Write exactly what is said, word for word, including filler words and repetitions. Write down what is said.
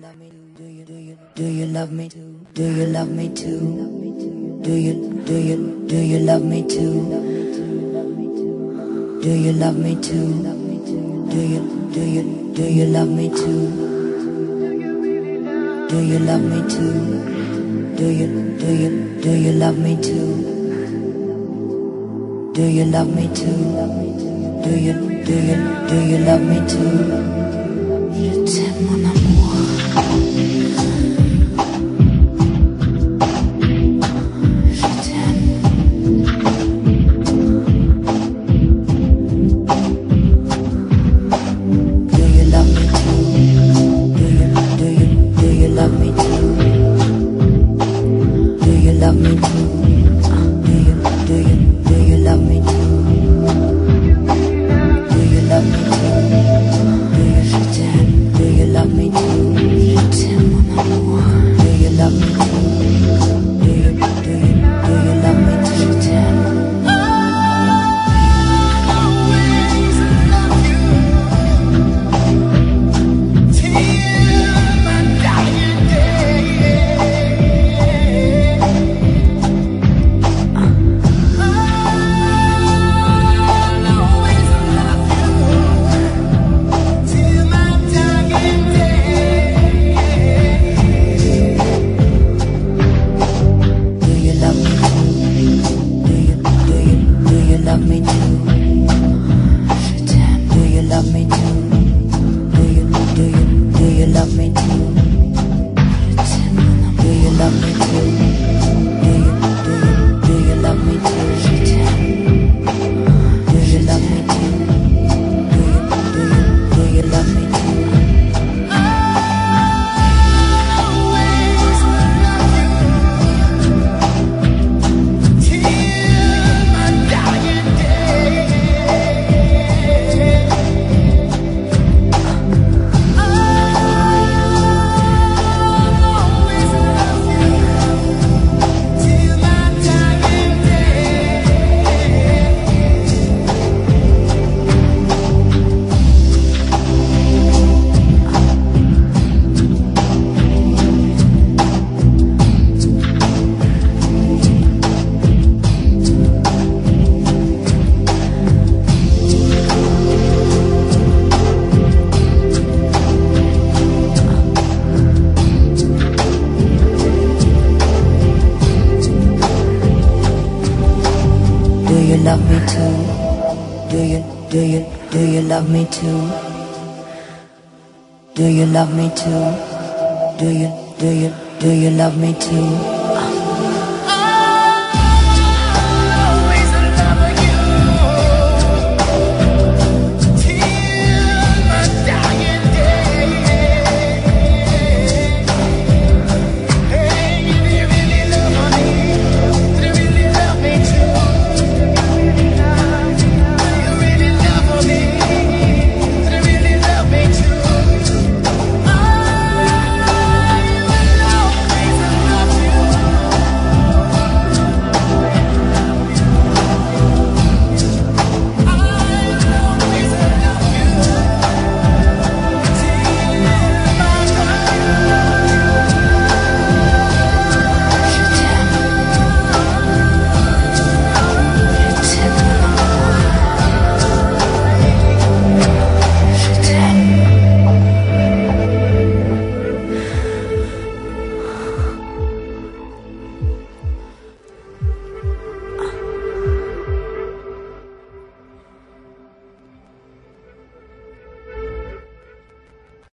love me? Do you do you do you love me too? Do you love me too? Do you do you do you love me too? Do you love me too? Do you do you do you love me too? Do you love me too? Do you do you do you love me too? Do you love me too? Do you do you do you love me too? Je t'aime mon amour. Je t'aime. Do you love me too? Do you do you do you love me too? Do you love me too? Do you do you do you love me too? Do you love me too? Do you je t'aime? Do you love me too? Je t'aime mon amour. Do you love me too? Do you do you do you love me too? Je t'aime. Love me too. Je t'aime. Do you love me too? Do you do you do you love me too? Je t'aime. Do you love me too? Do you do you do you love me too? Je t'aime. Do you love me too? Do you do you do you love me too? Do you love me too? Do you, do you, do you love me too? Do you love me too? Do you, do you, do you love me too?